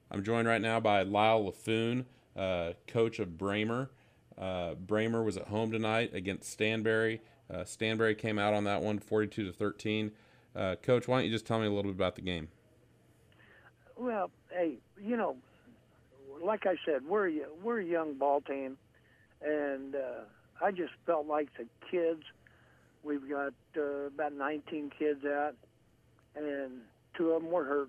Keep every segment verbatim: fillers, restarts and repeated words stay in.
I'm joined right now by Lyle LaFoon, uh, coach of Bramer. Uh, Bramer was at home tonight against Stanberry. Uh, Stanberry came out on that one, forty-two to thirteen. Uh, coach, why don't you just tell me a little bit about the game? Well, hey, you know, like I said, we're a- we're a young ball team, and uh, I just felt like the kids. We've got uh, about nineteen kids out, and two of them were hurt,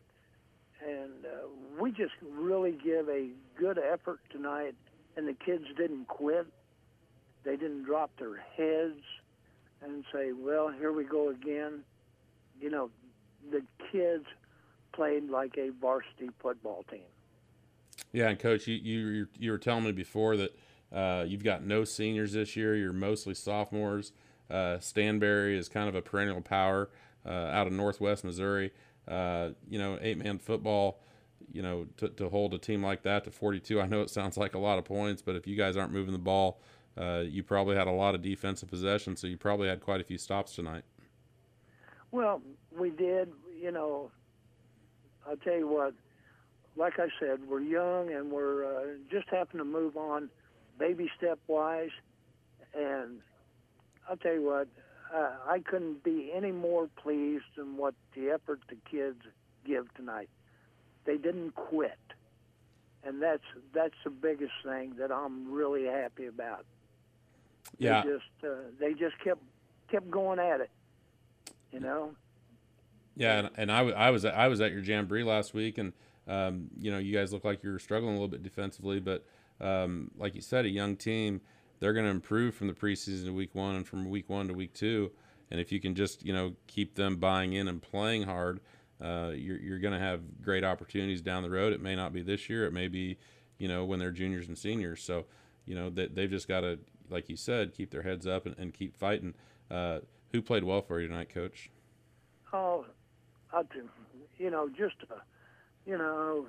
and uh, we just really give a good effort tonight. And the kids didn't quit; they didn't drop their heads and say, "Well, here we go again." You know, the kids played like a varsity football team. Yeah, and coach, you you you were telling me before that uh, you've got no seniors this year. You're mostly sophomores. Uh, Stanberry is kind of a perennial power uh, out of Northwest Missouri. Uh, you know, eight man football. You know, to, to hold a team like that to forty-two. I know it sounds like a lot of points, but if you guys aren't moving the ball, uh, you probably had a lot of defensive possession, so you probably had quite a few stops tonight. Well, we did. You know, I'll tell you what. Like I said, we're young and we're uh, just having to move on, baby step wise. And I'll tell you what, uh, I couldn't be any more pleased than what the effort the kids give tonight. They didn't quit, and that's that's the biggest thing that I'm really happy about. They Yeah, just uh, they just kept kept going at it, you know. yeah, and, And and I, w- I was I was at your jamboree last week, and um, you know you guys look like you're struggling a little bit defensively, but um, like you said, a young team, they're going to improve from the preseason to week one and from week one to week two, and if you can just you know keep them buying in and playing hard, uh, you're you're going to have great opportunities down the road. It may not be this year, it may be you know when they're juniors and seniors. So you know they, they've just got to, like you said, keep their heads up and, and keep fighting. Uh, who played well for you tonight, Coach? oh, I, you know, just uh, you know,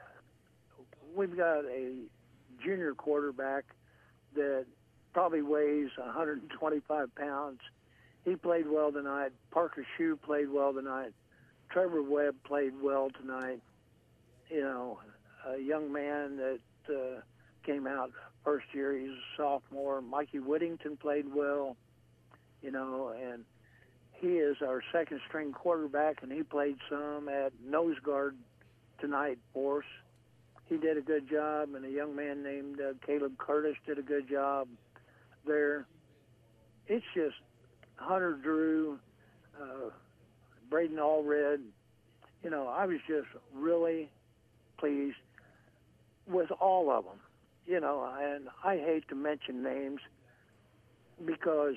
we've got a junior quarterback that probably weighs one hundred twenty-five pounds. He played well tonight. Parker Shue played well tonight. Trevor Webb played well tonight. You know, a young man that uh, came out first year. He's a sophomore. Mikey Whittington played well. You know, and he is our second string quarterback, and he played some at nose guard tonight for us. He did a good job, and a young man named uh, Caleb Curtis did a good job there. It's just Hunter Drew, uh, Braden Allred. You know, I was just really pleased with all of them. You know, and I hate to mention names because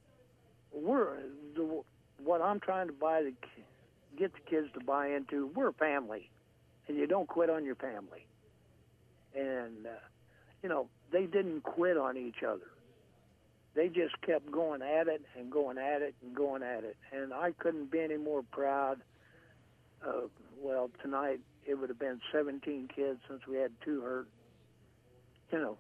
we're the, what I'm trying to buy the get the kids to buy into. We're a family, and you don't quit on your family. And uh, you know, they didn't quit on each other. They just kept going at it and going at it and going at it. And I couldn't be any more proud of, well, tonight it would have been seventeen kids since we had two hurt. You know,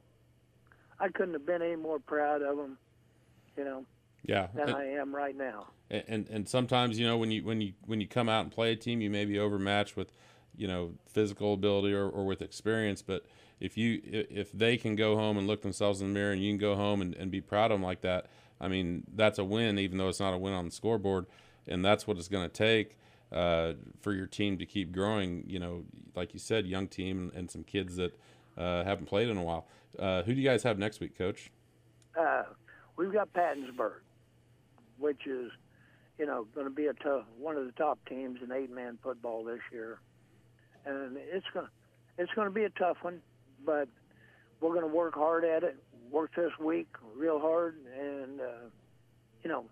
I couldn't have been any more proud of them, you know, Yeah, than I am right now. and, and and sometimes you know when you when you when you come out and play a team, you may be overmatched with you know physical ability or, or with experience, but if you if they can go home and look themselves in the mirror and you can go home and, and be proud of them like that, I mean that's a win, even though it's not a win on the scoreboard, and that's what it's going to take uh, for your team to keep growing. You know, like you said, young team and, and some kids that uh, haven't played in a while. Uh, who do you guys have next week, Coach? Uh, we've got Pattonsburg, which is, you know, going to be a tough, one of the top teams in eight-man football this year, and it's going it's going to be a tough one, but we're going to work hard at it. Work this week real hard, and uh, you know,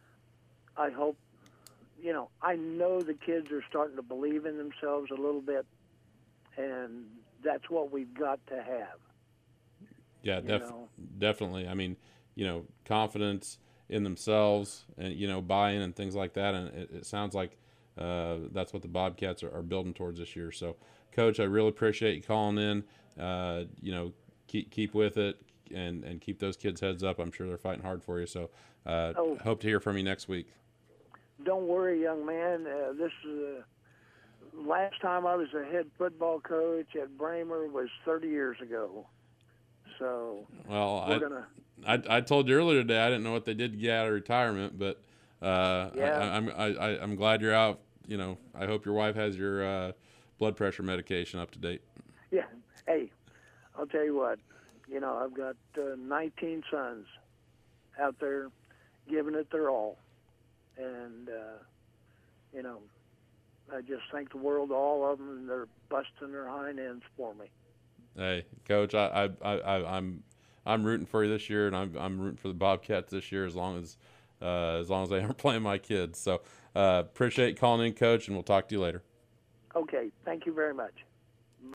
I hope, you know, I know the kids are starting to believe in themselves a little bit, and that's what we've got to have. Yeah, You def- know, definitely. I mean, you know, confidence in themselves and you know buy-in and things like that. And it, it sounds like uh, that's what the Bobcats are, are building towards this year. So, Coach, I really appreciate you calling in. Uh, you know, keep keep with it and and keep those kids' heads up. I'm sure they're fighting hard for you. So, uh, oh, hope to hear from you next week. don't worry, young man. Uh, this is a last time I was a head football coach at Bramer was thirty years ago. So Well, we're I, gonna. I I told you earlier today I didn't know what they did to get out of retirement, but uh, Yeah. I, I'm I, I, I'm glad you're out. You know, I hope your wife has your uh, blood pressure medication up to date. Yeah. Hey, I'll tell you what. You know, I've got uh, nineteen sons out there giving it their all, and uh, you know, I just thank the world of all of them, and they're busting their hind ends for me. Hey, Coach, I, I, I, I- I'm, I'm rooting for you this year, and I'm, I'm rooting for the Bobcats this year as long as, uh, as long as they aren't playing my kids. So, uh, appreciate calling in, Coach, and we'll talk to you later. Okay. Thank you very much.